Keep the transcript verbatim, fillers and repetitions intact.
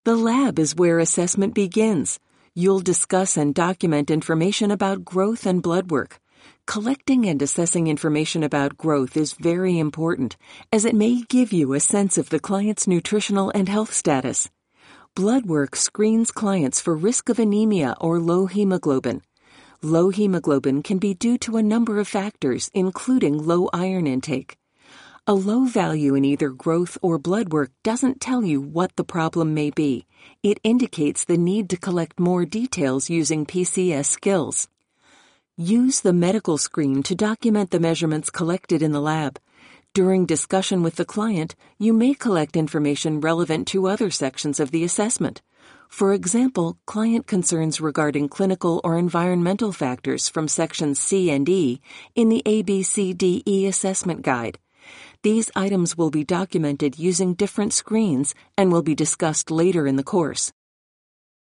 The lab is where assessment begins. You'll discuss and document information about growth and blood work. Collecting and assessing information about growth is very important, as it may give you a sense of the client's nutritional and health status. Blood work screens clients for risk of anemia or low hemoglobin. Low hemoglobin can be due to a number of factors, including low iron intake. A low value in either growth or blood work doesn't tell you what the problem may be. It indicates the need to collect more details using P C S skills. Use the medical screen to document the measurements collected in the lab. During discussion with the client, you may collect information relevant to other sections of the assessment. For example, client concerns regarding clinical or environmental factors from sections C and E in the A B C D E assessment guide. These items will be documented using different screens and will be discussed later in the course.